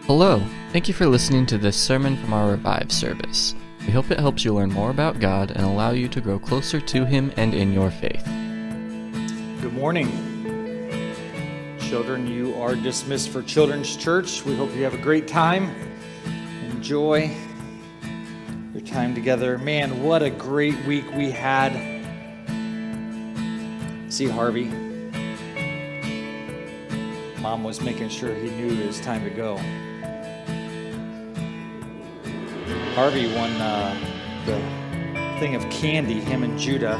Hello, thank you for listening to this sermon from our Revive service. We hope it helps you learn more about God and allow you to grow closer to Him and in your faith. Good morning. Children, you are dismissed for Children's Church. We hope you have a great time. Enjoy your time together. Man, what a great week we had. See Harvey? Mom was making sure he knew it was time to go. Harvey won the thing of candy, him and Judah,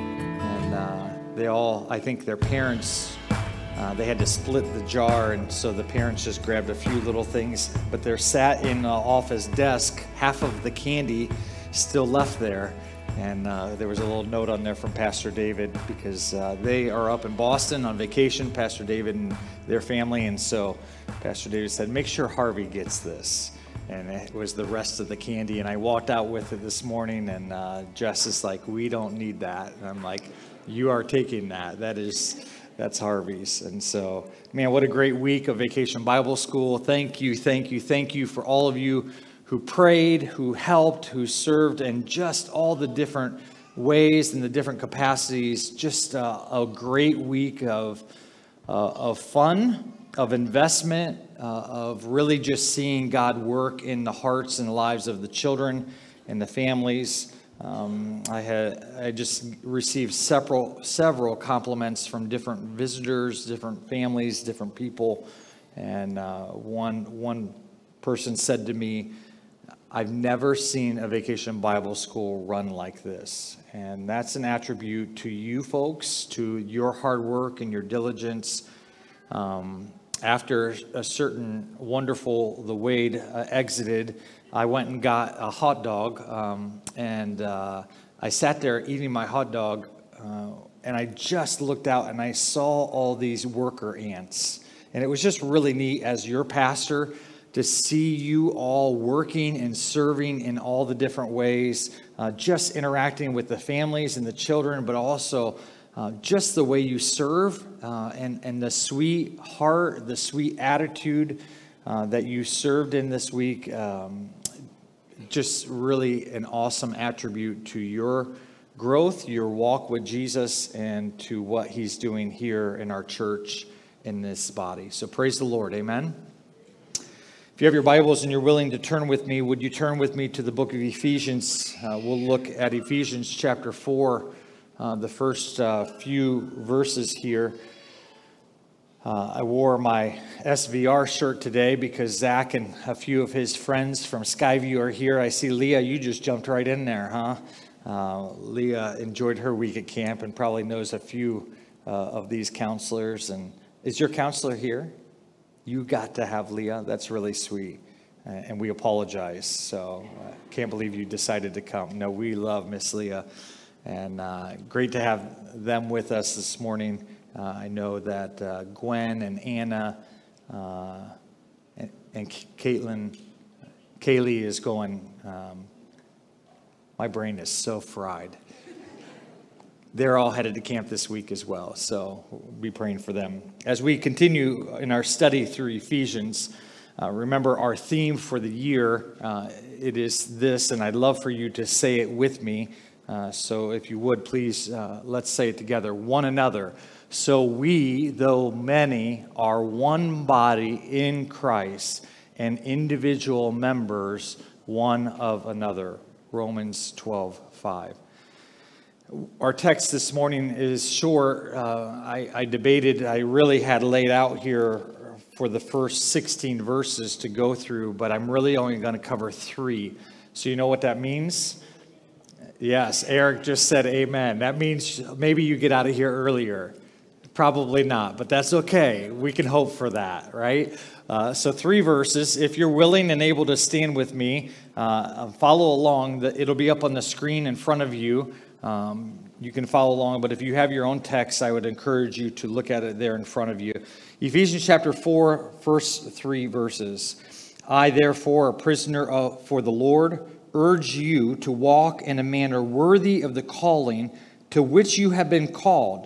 and they all, I think their parents, they had to split the jar, and so the parents just grabbed a few little things, but they're sat in off his desk, half of the candy still left there, and there was a little note on there from Pastor David, because they are up in Boston on vacation, Pastor David and their family, and so Pastor David said, make sure Harvey gets this. And it was the rest of the candy. And I walked out with it this morning, and Jess is like, we don't need that. And I'm like, you are taking that. That's Harvey's. And so, man, what a great week of Vacation Bible School. Thank you for all of you who prayed, who helped, who served, and just all the different ways and the different capacities. Just a great week of fun, of investment, of really just seeing God work in the hearts and the lives of the children and the families. I just received several compliments from different visitors, different families, different people, and one person said to me, I've never seen a Vacation Bible School run like this. And that's an attribute to you folks, to your hard work and your diligence. After a certain wonderful, the Wade exited, I went and got a hot dog, and I sat there eating my hot dog, and I just looked out and I saw all these worker ants. And it was just really neat as your pastor to see you all working and serving in all the different ways, just interacting with the families and the children, but also just the way you serve and the sweet heart, the sweet attitude that you served in this week, just really an awesome attribute to your growth, your walk with Jesus, and to what He's doing here in our church in this body. So praise the Lord, amen. If you have your Bibles and you're willing to turn with me, would you turn with me to the book of Ephesians? We'll look at Ephesians chapter 4. The first few verses here. I wore my SVR shirt today because Zach and a few of his friends from Skyview are here. I see Leah, you just jumped right in there, huh? Leah enjoyed her week at camp and probably knows a few of these counselors. And is your counselor here? You got to have Leah. That's really sweet. And we apologize. So can't believe you decided to come. No, we love Miss Leah. And great to have them with us this morning. I know that Gwen and Anna and Kaylee is going, my brain is so fried. They're all headed to camp this week as well, so we'll be praying for them. As we continue in our study through Ephesians, remember our theme for the year, it is this, and I'd love for you to say it with me. So if you would, please, let's say it together. One another. So we, though many, are one body in Christ and individual members one of another. Romans 12:5. Our text this morning is short. I debated, I really had laid out here for the first 16 verses to go through, but I'm really only going to cover 3. So you know what that means? Yes, Eric just said amen. That means maybe you get out of here earlier. Probably not, but that's okay. We can hope for that, right? So 3 verses. If you're willing and able to stand with me, follow along. It'll be up on the screen in front of you. You can follow along, but if you have your own text, I would encourage you to look at it there in front of you. Ephesians chapter 4, first 3 verses. I, therefore, a prisoner for the Lord, urge you to walk in a manner worthy of the calling to which you have been called,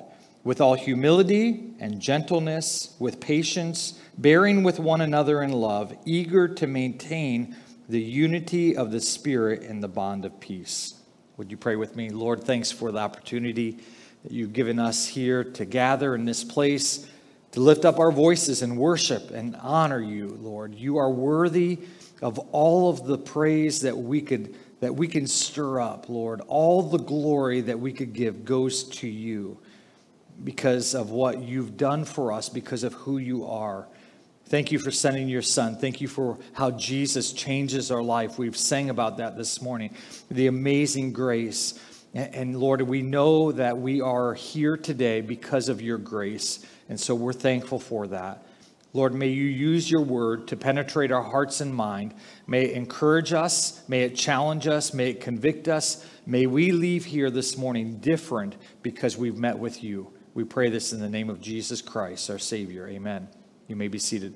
with all humility and gentleness, with patience, bearing with one another in love, eager to maintain the unity of the Spirit in the bond of peace. Would you pray with me? Lord, thanks for the opportunity that you've given us here to gather in this place, to lift up our voices and worship and honor you, Lord. You are worthy of all of the praise that we can stir up, Lord. All the glory that we could give goes to you because of what you've done for us, because of who you are. Thank you for sending your son. Thank you for how Jesus changes our life. We've sang about that this morning, the amazing grace. And Lord, we know that we are here today because of your grace. And so we're thankful for that. Lord, may you use your word to penetrate our hearts and mind. May it encourage us. May it challenge us. May it convict us. May we leave here this morning different because we've met with you. We pray this in the name of Jesus Christ, our Savior. Amen. You may be seated.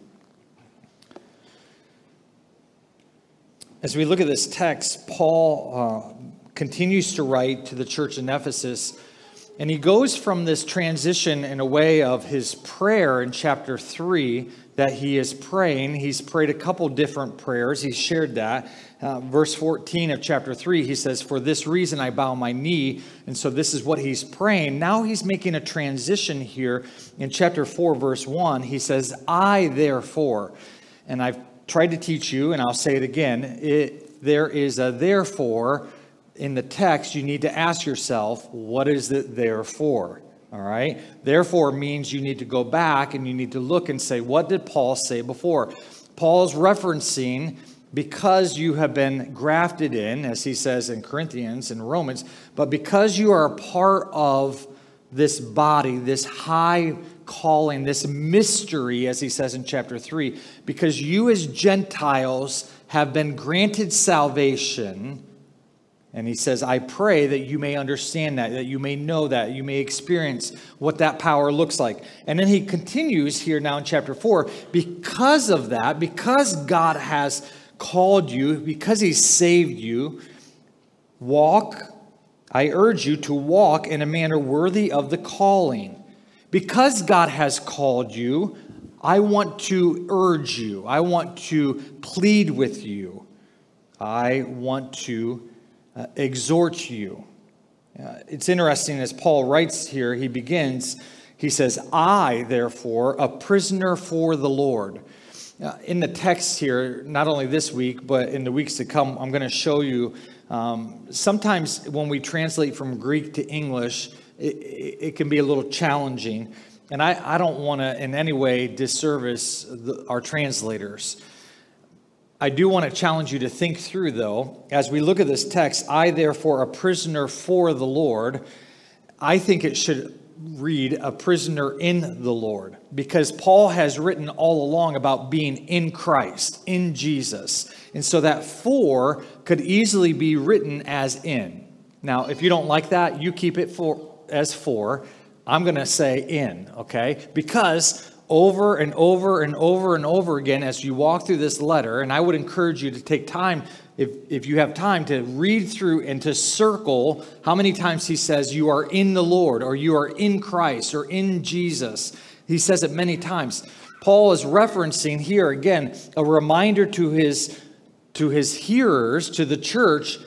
As we look at this text, Paul continues to write to the church in Ephesus, and he goes from this transition in a way of his prayer in chapter 3 that he is praying. He's prayed a couple different prayers. He shared that. Verse 14 of chapter 3, he says, "For this reason I bow my knee." And so this is what he's praying. Now he's making a transition here. In chapter 4, verse 1, he says, "I therefore," and I've tried to teach you, and I'll say it again, there is a therefore in the text. You need to ask yourself, what is it there for? All right? Therefore means you need to go back and you need to look and say, what did Paul say before? Paul's referencing, because you have been grafted in, as he says in Corinthians and Romans, but because you are a part of this body, this high calling, this mystery, as he says in chapter 3, because you as Gentiles have been granted salvation. And he says, I pray that you may understand that you may know that, you may experience what that power looks like. And then he continues here now in chapter 4, because of that, because God has called you, because he saved you, I urge you to walk in a manner worthy of the calling. Because God has called you, I want to urge you. I want to plead with you. I want to exhort you. It's interesting as Paul writes here, he says, I, therefore, a prisoner for the Lord. In the text here, not only this week, but in the weeks to come, I'm going to show you, sometimes when we translate from Greek to English, it can be a little challenging. And I don't want to in any way disservice our translators. I do want to challenge you to think through, though, as we look at this text, I, therefore, a prisoner for the Lord, I think it should read a prisoner in the Lord, because Paul has written all along about being in Christ, in Jesus. And so that for could easily be written as in. Now, if you don't like that, you keep it as for. I'm going to say in, okay? Because over and over and over and over again, as you walk through this letter, and I would encourage you to take time, if you have time, to read through and to circle how many times he says you are in the Lord, or you are in Christ, or in Jesus. He says it many times. Paul is referencing here, again, a reminder to his hearers, to the church,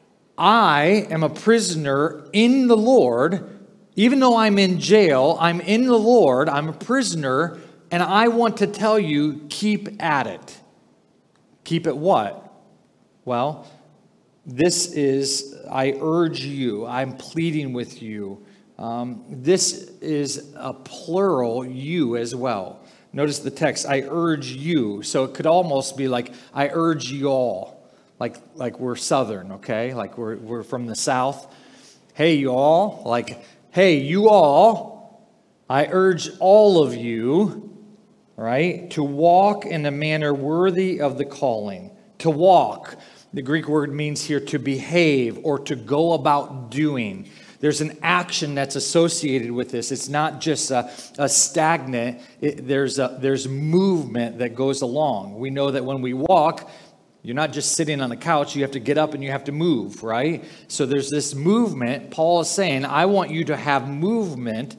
I am a prisoner in the Lord. Even though I'm in jail, I'm in the Lord, I'm a prisoner, and I want to tell you, keep at it. Keep at what? Well, this is, I urge you, I'm pleading with you. This is a plural, you as well. Notice the text, I urge you. So it could almost be like, I urge you all. Like we're Southern, okay? Like we're from the South. Hey, you all. Like, hey, you all, I urge all of you, right, to walk in a manner worthy of the calling. To walk, the Greek word means here to behave or to go about doing. There's an action that's associated with this. It's not just a stagnant. There's movement that goes along. We know that when we walk, you're not just sitting on the couch. You have to get up and you have to move, right? So there's this movement. Paul is saying, I want you to have movement.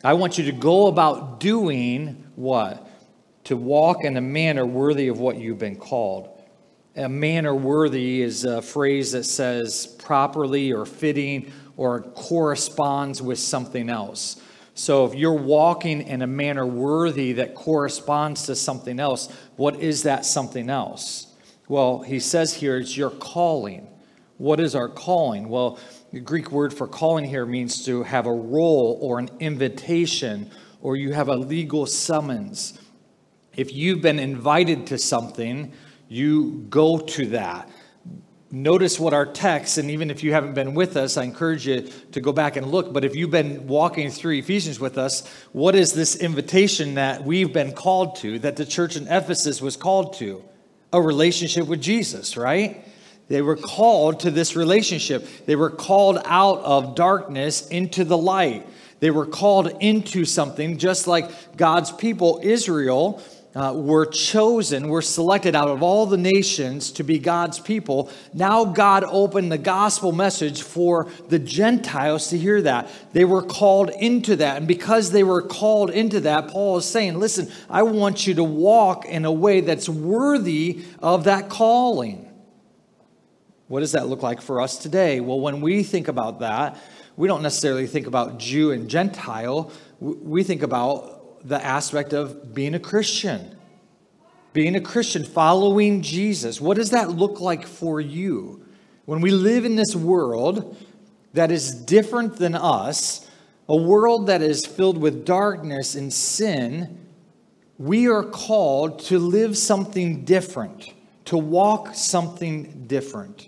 I want you to go about doing what? To walk in a manner worthy of what you've been called. A manner worthy is a phrase that says properly or fitting or corresponds with something else. So if you're walking in a manner worthy that corresponds to something else, what is that something else? Well, he says here it's your calling. What is our calling? Well, the Greek word for calling here means to have a role or an invitation, or you have a legal summons. If you've been invited to something, you go to that. Notice what our text, and even if you haven't been with us, I encourage you to go back and look. But if you've been walking through Ephesians with us, what is this invitation that we've been called to, that the church in Ephesus was called to? A relationship with Jesus, right? They were called to this relationship. They were called out of darkness into the light. They were called into something, just like God's people, Israel, were chosen, were selected out of all the nations to be God's people. Now God opened the gospel message for the Gentiles to hear that. They were called into that. And because they were called into that, Paul is saying, listen, I want you to walk in a way that's worthy of that calling. What does that look like for us today? Well, when we think about that, we don't necessarily think about Jew and Gentile. We think about the aspect of being a Christian. Being a Christian, following Jesus. What does that look like for you? When we live in this world that is different than us, a world that is filled with darkness and sin, we are called to live something different, to walk something different,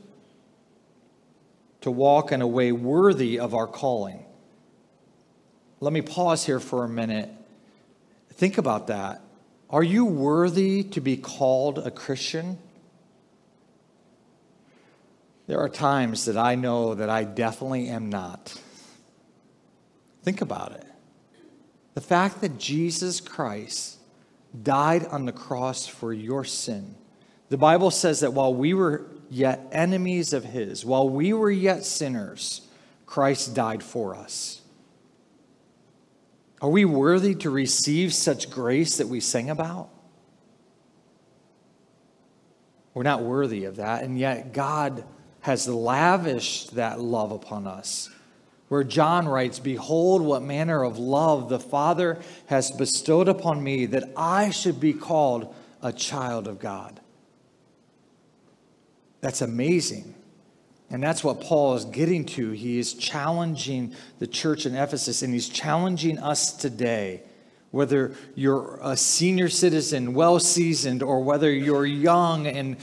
to walk in a way worthy of our calling. Let me pause here for a minute. Think about that. Are you worthy to be called a Christian? There are times that I know that I definitely am not. Think about it. The fact that Jesus Christ died on the cross for your sin. The Bible says that while we were yet enemies of his, while we were yet sinners, Christ died for us. Are we worthy to receive such grace that we sing about? We're not worthy of that, and yet God has lavished that love upon us. Where John writes, "Behold, what manner of love the Father has bestowed upon me, that I should be called a child of God." That's amazing. And that's what Paul is getting to. He is challenging the church in Ephesus, and he's challenging us today. Whether you're a senior citizen, well-seasoned, or whether you're young and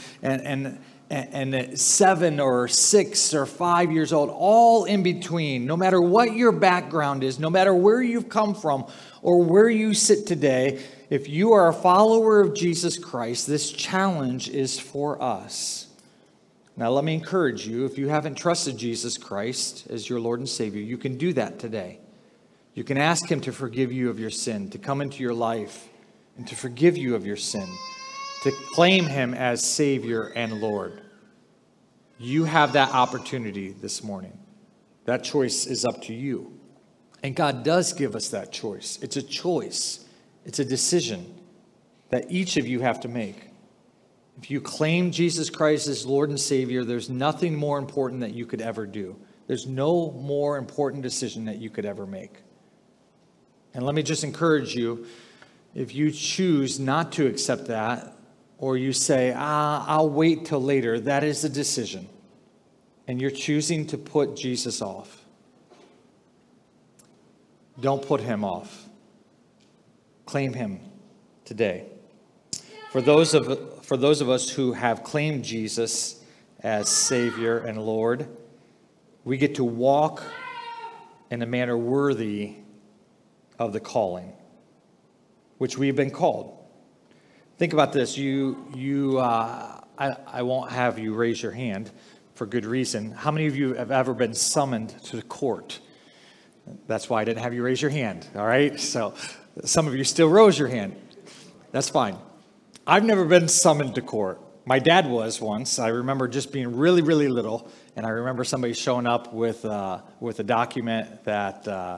7 or 6 or 5 years old, all in between, no matter what your background is, no matter where you've come from or where you sit today, if you are a follower of Jesus Christ, this challenge is for us. Now, let me encourage you, if you haven't trusted Jesus Christ as your Lord and Savior, you can do that today. You can ask him to forgive you of your sin, to come into your life and to forgive you of your sin, to claim him as Savior and Lord. You have that opportunity this morning. That choice is up to you. And God does give us that choice. It's a choice. It's a decision that each of you have to make. If you claim Jesus Christ as Lord and Savior, there's nothing more important that you could ever do. There's no more important decision that you could ever make. And let me just encourage you, if you choose not to accept that, or you say, I'll wait till later, that is a decision. And you're choosing to put Jesus off. Don't put him off. Claim him today. For those of us who have claimed Jesus as Savior and Lord, we get to walk in a manner worthy of the calling, which we've been called. Think about this. I won't have you raise your hand for good reason. How many of you have ever been summoned to the court? That's why I didn't have you raise your hand, all right? So some of you still rose your hand. That's fine. I've never been summoned to court. My dad was once. I remember just being really, really little, and I remember somebody showing up with a document that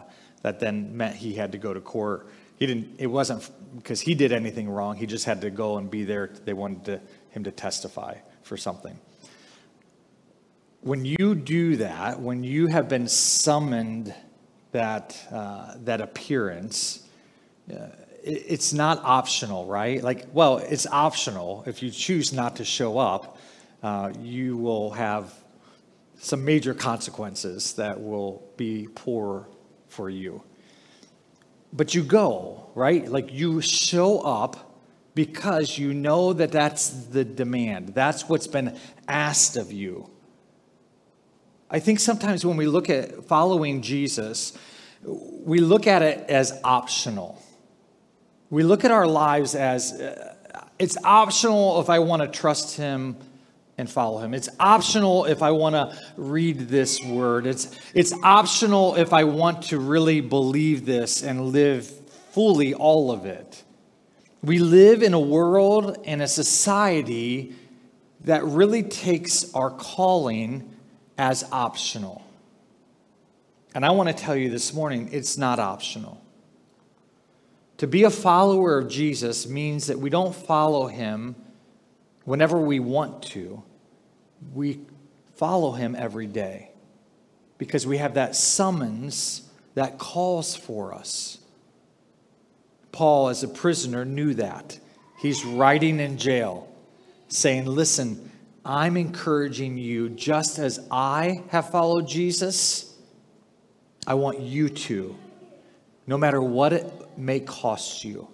that then meant he had to go to court. It wasn't because he did anything wrong. He just had to go and be there. They wanted him to testify for something. When you do that, when you have been summoned that appearance, it's not optional, right? It's optional. If you choose not to show up, you will have some major consequences that will be poor for you. But you go, right? You show up because you know that that's the demand. That's what's been asked of you. I think sometimes when we look at following Jesus, we look at it as optional. We look at our lives as it's optional if I want to trust him and follow him. It's optional if I want to read this word. It's optional if I want to really believe this and live fully all of it. We live in a world and a society that really takes our calling as optional. And I want to tell you this morning, it's not optional. To be a follower of Jesus means that we don't follow him whenever we want to. We follow him every day because we have that summons that calls for us. Paul, as a prisoner, knew that. He's writing in jail saying, listen, I'm encouraging you, just as I have followed Jesus, I want you to, no matter what it may cost you.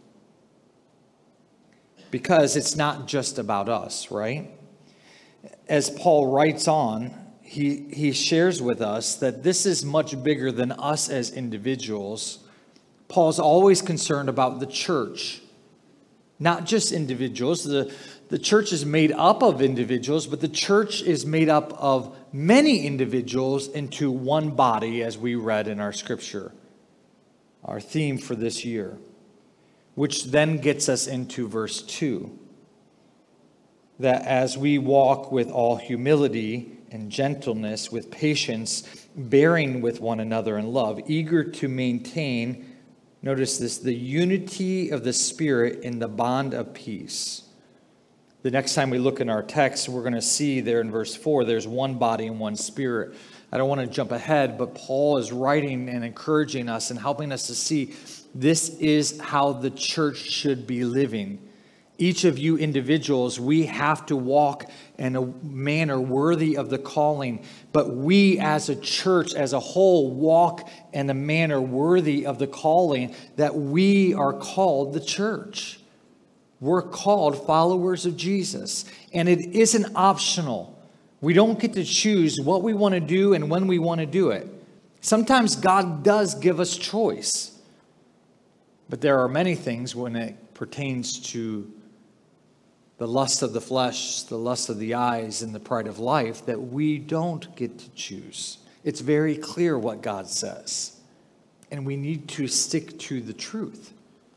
Because it's not just about us, right? As Paul writes on, he shares with us that this is much bigger than us as individuals. Paul's always concerned about the church, not just individuals. The church is made up of individuals, but the church is made up of many individuals into one body, as we read in our scripture, our theme for this year, which then gets us into verse 2. That as we walk with all humility and gentleness, with patience, bearing with one another in love, eager to maintain, notice this, the unity of the Spirit in the bond of peace. The next time we look in our text, we're going to see there in verse 4, there's one body and one spirit. I don't want to jump ahead, but Paul is writing and encouraging us and helping us to see this is how the church should be living. Each of you individuals, we have to walk in a manner worthy of the calling. But we as a church, as a whole, walk in a manner worthy of the calling that we are called the church. We're called followers of Jesus. And it isn't optional. We don't get to choose what we want to do and when we want to do it. Sometimes God does give us choice. But there are many things when it pertains to the lust of the flesh, the lust of the eyes, and the pride of life that we don't get to choose. It's very clear what God says. And we need to stick to the truth.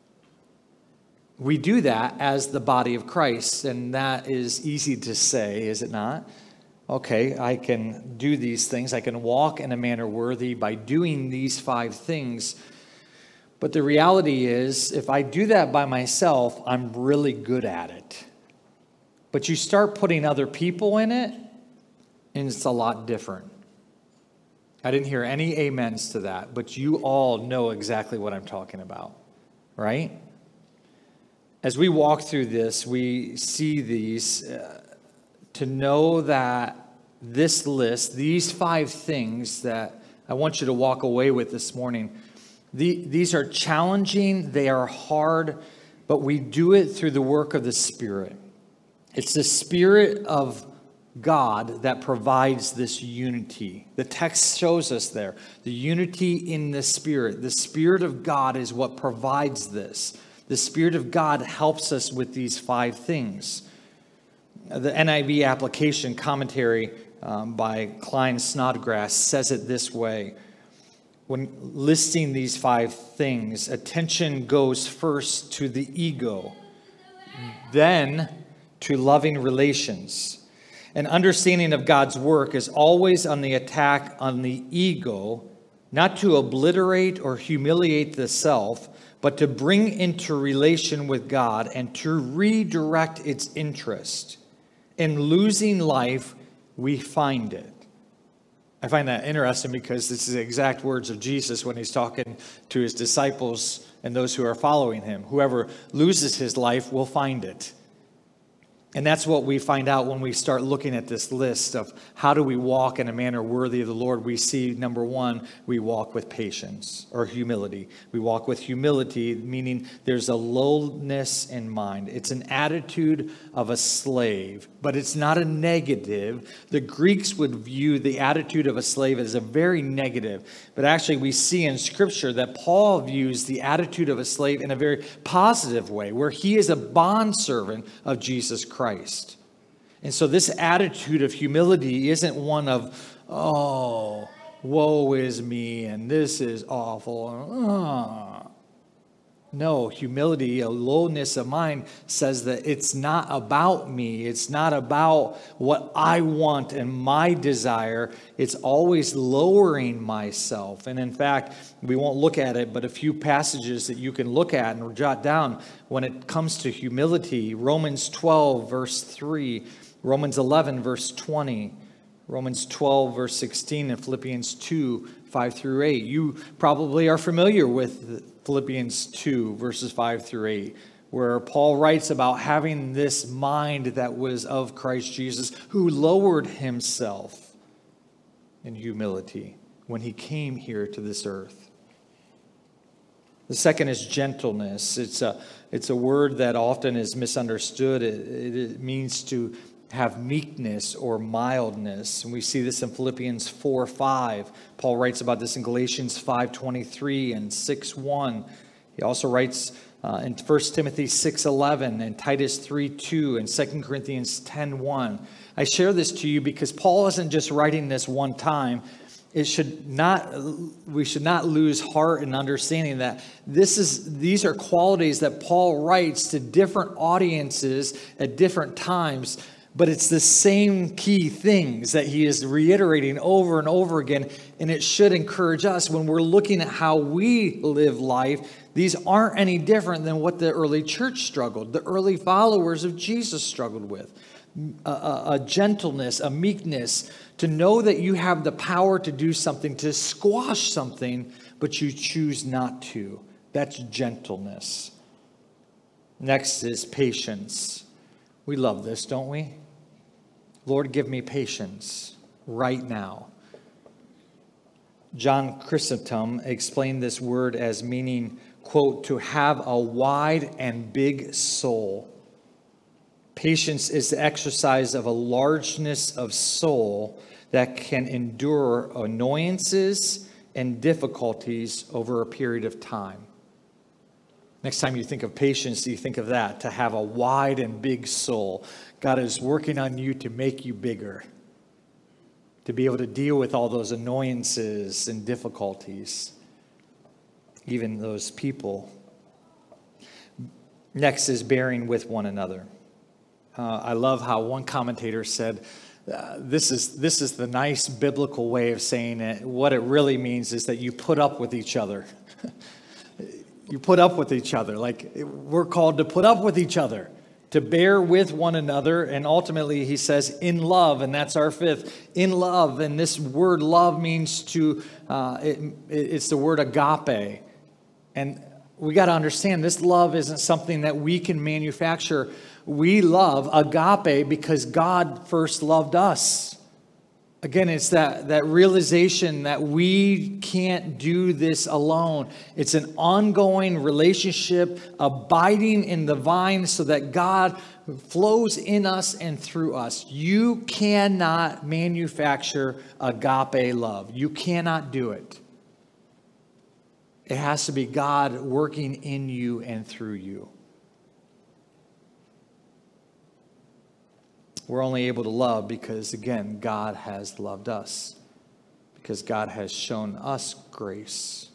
We do that as the body of Christ, and that is easy to say, is it not? Okay, I can do these things. I can walk in a manner worthy by doing these 5 things. But the reality is, if I do that by myself, I'm really good at it. But you start putting other people in it, and it's a lot different. I didn't hear any amens to that, but you all know exactly what I'm talking about, right? As we walk through this, we see these to know that this list, these 5 things that I want you to walk away with this morning, these are challenging, they are hard, but we do it through the work of the Spirit. It's the Spirit of God that provides this unity. The text shows us there, the unity in the Spirit. The Spirit of God is what provides this. The Spirit of God helps us with these 5 things. The NIV application commentary by Klein Snodgrass says it this way. When listing these 5 things, attention goes first to the ego, then to loving relations. An understanding of God's work is always on the attack on the ego, not to obliterate or humiliate the self, but to bring into relation with God and to redirect its interest. In losing life, we find it. I find that interesting because this is the exact words of Jesus when he's talking to his disciples and those who are following him. Whoever loses his life will find it. And that's what we find out when we start looking at this list of how do we walk in a manner worthy of the Lord. We see, number one, we walk with patience or humility. We walk with humility, meaning there's a lowness in mind. It's an attitude of a slave, but it's not a negative. The Greeks would view the attitude of a slave as a very negative. But actually, we see in Scripture that Paul views the attitude of a slave in a very positive way, where he is a bondservant of Jesus Christ. And so this attitude of humility isn't one of, oh, woe is me, and this is awful. No, humility, a lowness of mind, says that it's not about me. It's not about what I want and my desire. It's always lowering myself. And in fact, we won't look at it, but a few passages that you can look at and jot down when it comes to humility. Romans 12, verse 3. Romans 11, verse 20. Romans 12, verse 16, and Philippians 2, 5 through 8. You probably are familiar with Philippians 2, verses 5 through 8, where Paul writes about having this mind that was of Christ Jesus, who lowered himself in humility when he came here to this earth. The second is gentleness. It's a word that often is misunderstood. It means to have meekness or mildness. And we see this in Philippians 4:5. Paul writes about this in Galatians 5:23 and 6:1. He also writes in 1 Timothy 6:11 and Titus 3:2 and 2 Corinthians 10:1. I share this to you because Paul isn't just writing this one time. We should not lose heart in understanding that these are qualities that Paul writes to different audiences at different times. But it's the same key things that he is reiterating over and over again. And it should encourage us when we're looking at how we live life. These aren't any different than what the early church struggled, the early followers of Jesus struggled with. A gentleness, a meekness, to know that you have the power to do something, to squash something, but you choose not to. That's gentleness. Next is patience. We love this, don't we? Lord, give me patience right now. John Chrysostom explained this word as meaning, quote, to have a wide and big soul. Patience is the exercise of a largeness of soul that can endure annoyances and difficulties over a period of time. Next time you think of patience, you think of that, to have a wide and big soul. God is working on you to make you bigger, to be able to deal with all those annoyances and difficulties, even those people. Next is bearing with one another. I love how one commentator said, this is the nice biblical way of saying it. What it really means is that you put up with each other. You put up with each other. Like, we're called to put up with each other, to bear with one another. And ultimately, he says, in love, and that's our fifth, in love. And this word love means to, it's the word agape. And we got to understand, this love isn't something that we can manufacture. We love agape because God first loved us. Again, it's that realization that we can't do this alone. It's an ongoing relationship, abiding in the vine so that God flows in us and through us. You cannot manufacture agape love. You cannot do it. It has to be God working in you and through you. We're only able to love because, again, God has loved us, because God has shown us grace.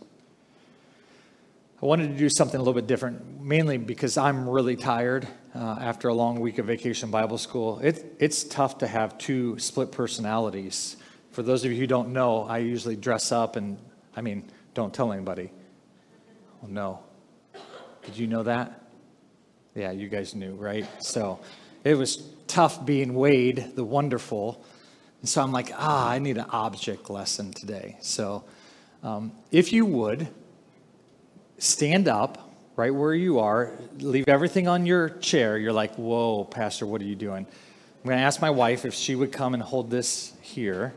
I wanted to do something a little bit different, mainly because I'm really tired after a long week of Vacation Bible School. It's tough to have two split personalities. For those of you who don't know, I usually dress up and I mean, don't tell anybody. Oh, no. Did you know that? Yeah, you guys knew, right? So it was tough being Wade, the wonderful. And so I'm like, I need an object lesson today. So if you would, stand up right where you are, leave everything on your chair. You're like, whoa, Pastor, what are you doing? I'm going to ask my wife if she would come and hold this here.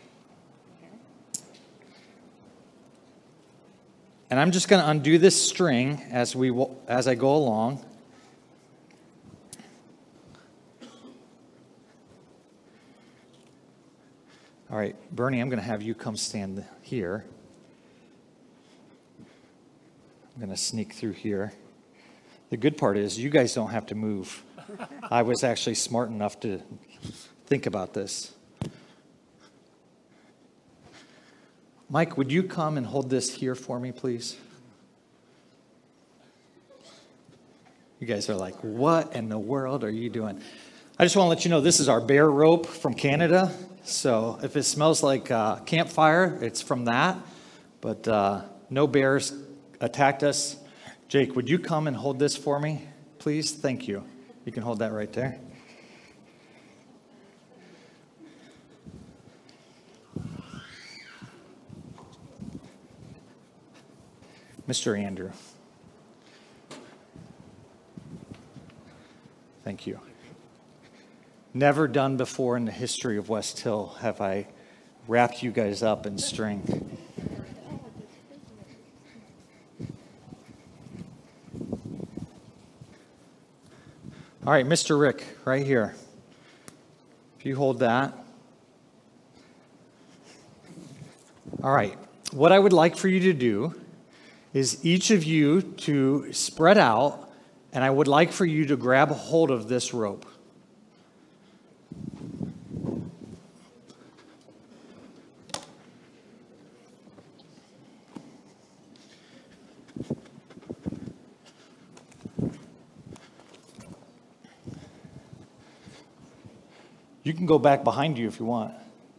And I'm just going to undo this string as I go along. All right, Bernie, I'm going to have you come stand here. I'm going to sneak through here. The good part is you guys don't have to move. I was actually smart enough to think about this. Mike, would you come and hold this here for me, please? You guys are like, what in the world are you doing? I just want to let you know this is our bear rope from Canada. So if it smells like campfire, it's from that. But no bears attacked us. Jake, would you come and hold this for me, please? Thank you. You can hold that right there. Mr. Andrew. Thank you. Never done before in the history of West Hill have I wrapped you guys up in string. All right, Mr. Rick, right here. If you hold that. All right, what I would like for you to do is each of you to spread out, and I would like for you to grab a hold of this rope. You can go back behind you if you want.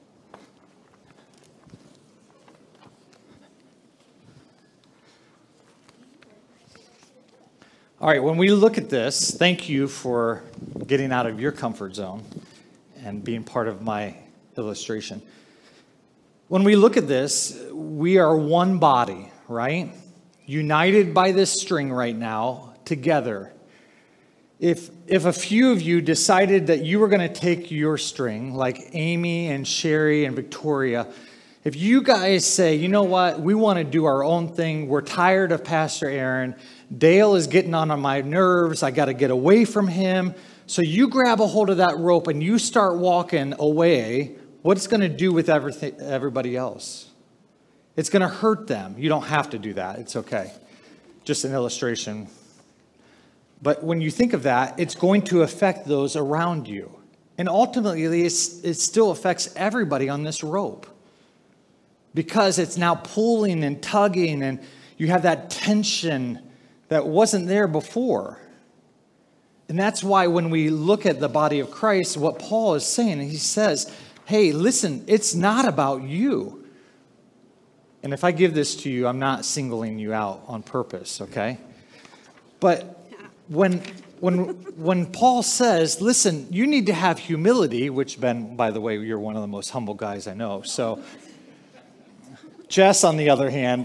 All right, when we look at this, thank you for getting out of your comfort zone and being part of my illustration. When we look at this, we are one body, right? United by this string right now, together. If a few of you decided that you were going to take your string, like Amy and Sherry and Victoria, if you guys say, you know what, we want to do our own thing, we're tired of Pastor Aaron, Dale is getting on my nerves, I got to get away from him. So you grab a hold of that rope and you start walking away, what's going to do with everybody else? It's going to hurt them. You don't have to do that. It's okay. Just an illustration. But when you think of that, it's going to affect those around you. And ultimately, it still affects everybody on this rope. Because it's now pulling and tugging, and you have that tension that wasn't there before. And that's why when we look at the body of Christ, what Paul is saying, he says, hey, listen, it's not about you. And if I give this to you, I'm not singling you out on purpose, okay? But when Paul says, listen, you need to have humility, which, Ben, by the way, you're one of the most humble guys I know. So Jess, on the other hand,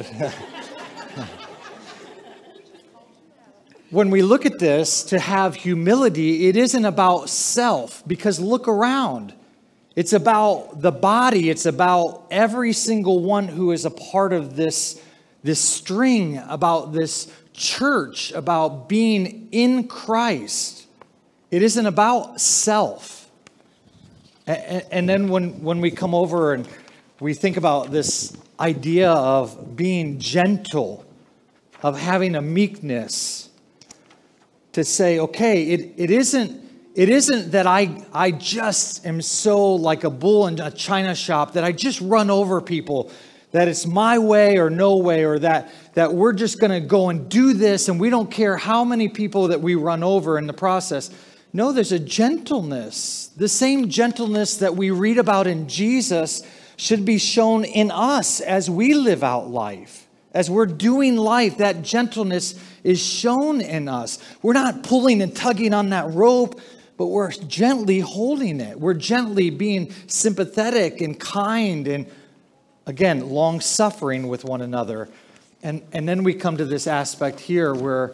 when we look at this, to have humility, it isn't about self, because look around. It's about the body. It's about every single one who is a part of this string, about this church, about being in Christ. It isn't about self. And then when we come over and we think about this idea of being gentle, of having a meekness, to say, okay, it isn't that I just am so like a bull in a china shop that I just run over people, that it's my way or no way, or that we're just going to go and do this and we don't care how many people that we run over in the process. No, there's a gentleness, the same gentleness that we read about in Jesus, should be shown in us as we live out life. As we're doing life, that gentleness is shown in us. We're not pulling and tugging on that rope, but we're gently holding it. We're gently being sympathetic and kind and, again, long-suffering with one another. And then we come to this aspect here where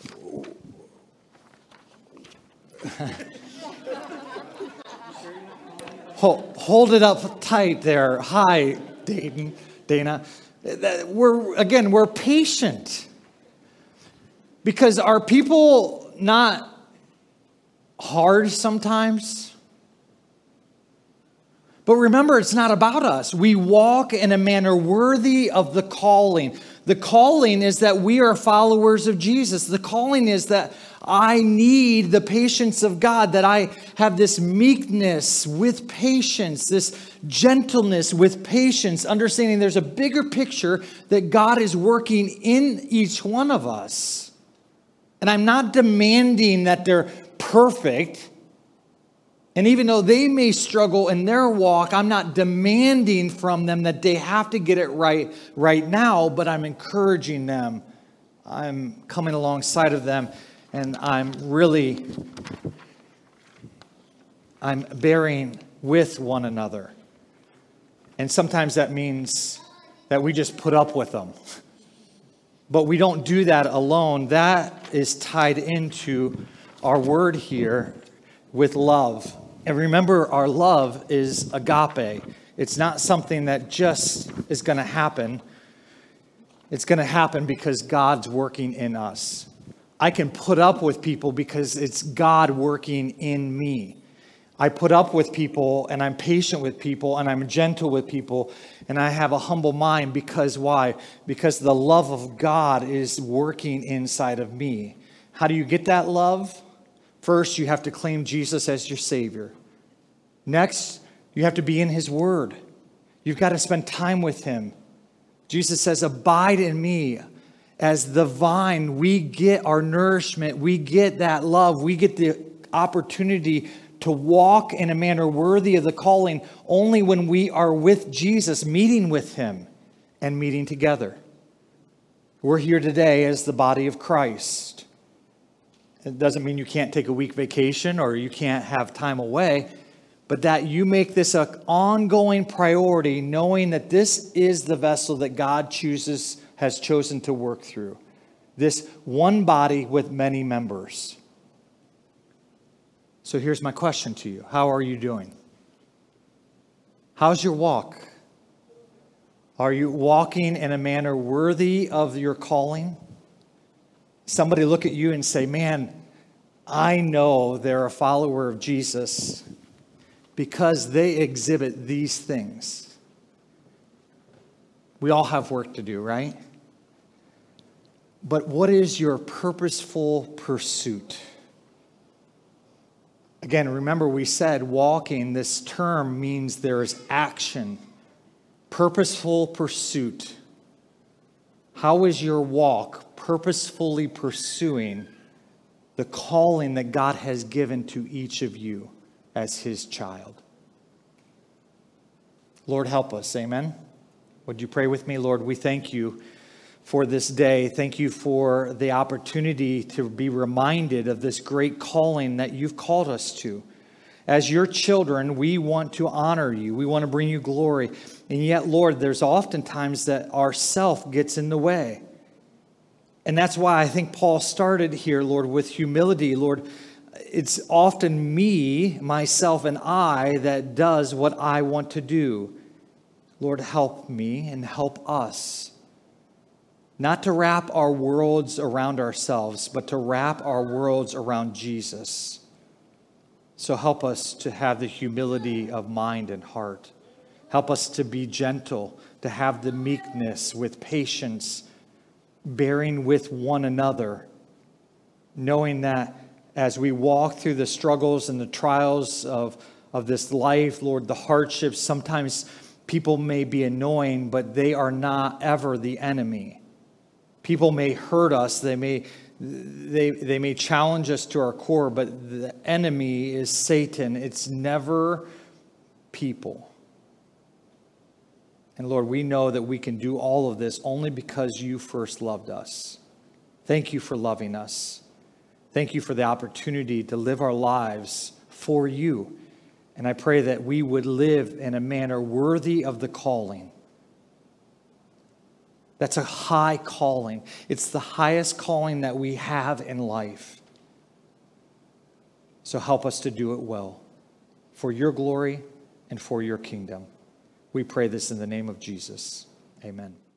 hold it up tight there. Hi, Dana. We're patient. Because are people not hard sometimes? But remember, it's not about us. We walk in a manner worthy of the calling. The calling is that we are followers of Jesus. The calling is that I need the patience of God, that I have this meekness with patience, this gentleness with patience, understanding there's a bigger picture that God is working in each one of us. And I'm not demanding that they're perfect. And even though they may struggle in their walk, I'm not demanding from them that they have to get it right now, but I'm encouraging them. I'm coming alongside of them, and I'm bearing with one another. And sometimes that means that we just put up with them. But we don't do that alone. That is tied into our word here with love. And remember, our love is agape. It's not something that just is going to happen. It's going to happen because God's working in us. I can put up with people because it's God working in me. I put up with people, and I'm patient with people, and I'm gentle with people, and I have a humble mind because why? Because the love of God is working inside of me. How do you get that love? First, you have to claim Jesus as your Savior. Next, you have to be in His Word. You've got to spend time with Him. Jesus says, abide in me. As the vine, we get our nourishment. We get that love. We get the opportunity to walk in a manner worthy of the calling only when we are with Jesus, meeting with Him and meeting together. We're here today as the body of Christ. It doesn't mean you can't take a week vacation or you can't have time away, but that you make this an ongoing priority, knowing that this is the vessel that God has chosen to work through. This one body with many members. So here's my question to you. How are you doing? How's your walk? Are you walking in a manner worthy of your calling? Somebody look at you and say, man, I know they're a follower of Jesus because they exhibit these things. We all have work to do, right? But what is your purposeful pursuit? Again, remember we said walking, this term means there is action. Purposeful pursuit. How is your walk purposefully pursuing the calling that God has given to each of you as His child? Lord, help us. Amen. Would you pray with me? Lord, we thank you for this day. Thank you for the opportunity to be reminded of this great calling that you've called us to. As your children, we want to honor you. We want to bring you glory. And yet, Lord, there's often times that our self gets in the way. And that's why I think Paul started here, Lord, with humility. Lord, it's often me, myself, and I that does what I want to do. Lord, help me and help us. Not to wrap our worlds around ourselves, but to wrap our worlds around Jesus. So help us to have the humility of mind and heart. Help us to be gentle, to have the meekness with patience, bearing with one another, knowing that as we walk through the struggles and the trials of this life, Lord, the hardships, sometimes people may be annoying, but they are not ever the enemy. People may hurt us, they may challenge us to our core, but the enemy is Satan. It's never people. And Lord, we know that we can do all of this only because you first loved us. Thank you for loving us. Thank you for the opportunity to live our lives for you. And I pray that we would live in a manner worthy of the calling. That's a high calling. It's the highest calling that we have in life. So help us to do it well for your glory and for your kingdom. We pray this in the name of Jesus. Amen.